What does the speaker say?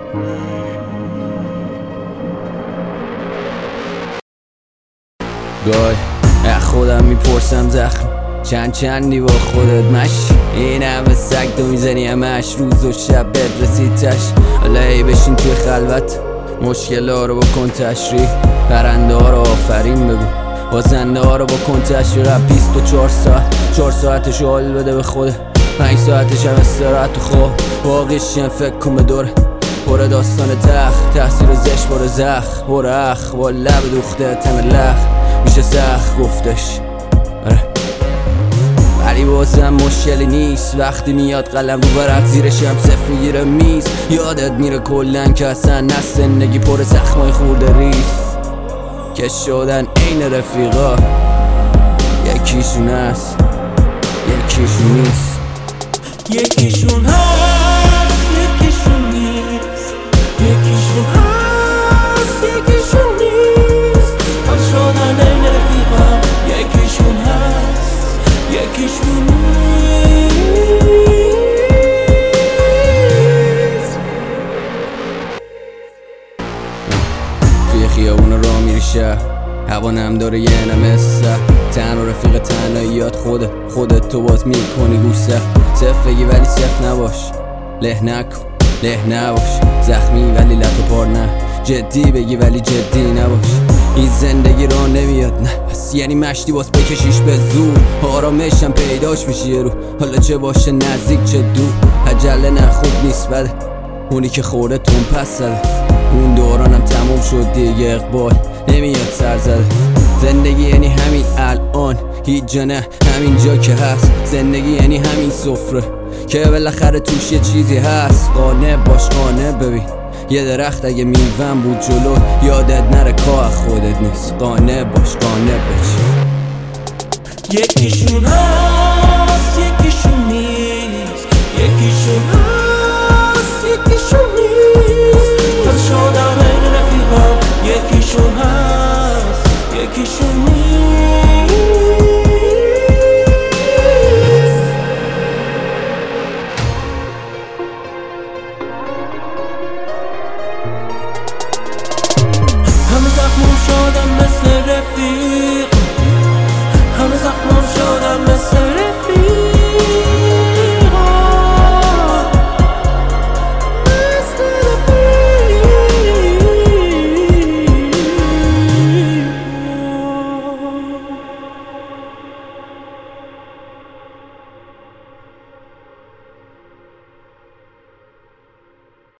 گاهی از خودم میپرسم زخم چندی با خودت مشی این همه سگ تو میزنی همش روز و شب بد رسید تش حالا بشین توی خلوت مشکل ها رو بکن تشریح پرنده ها رو آفرین بگو بازنده ها رو بکن تشریح 24 ساعتش حال بده به خوده 5 ساعتش هم استراحت و خواب واقعیش فکر کن به دوره پر داستان تحصیل زشت باره زخ باره اخ با لب دوخته تم لخ میشه سخت گفتش ولی بازم مشکلی نیست وقتی میاد قلم رو ورق زیرش هم صفر میگیره میز یادت میره کلن که اصلا نه زندگی پر زخمای خورده ریز که شدن عین رفیقا یکیشون هست یکیشون نیست یکیشون هست یکیشون نیست یکیشون هست یکیشون نیست من شدن عین رفیقا یکیشون هست یکیشون نیست توی خیابون راه میری شهر هوانم داره یه نمسته تن و رفیق تنهاییات خودت تو باز میکنی گوش صف بگی ولی صف نباش له نکن له نباش زخمی ولی لط و پار نه جدی بگی ولی جدی نباش این زندگی را نمیاد نه پس یعنی مشتی باز بکشیش به زور آرامشم پیداش میشه یه رو حالا چه باشه نزدیک چه دور عجله نه خوب نیست بده اونی که خورده تون پس زده اون دورانم تموم شد دیگه اقبال نمیاد سر زده زندگی یعنی همین الان هیچ جا نه همین جا که هست زندگی یعنی همین سفره که بالاخره توش یه چیزی هست قانع باش قانع ببین یه درخت اگه میوه‌م بود جلو یادت نره کاه خودت نیست قانع باش قانع بش یکیشون هست یکیشون نیست یکیشون هست یکیشون نیست پس شدم عین رفیقا یکیشون هست یکیشون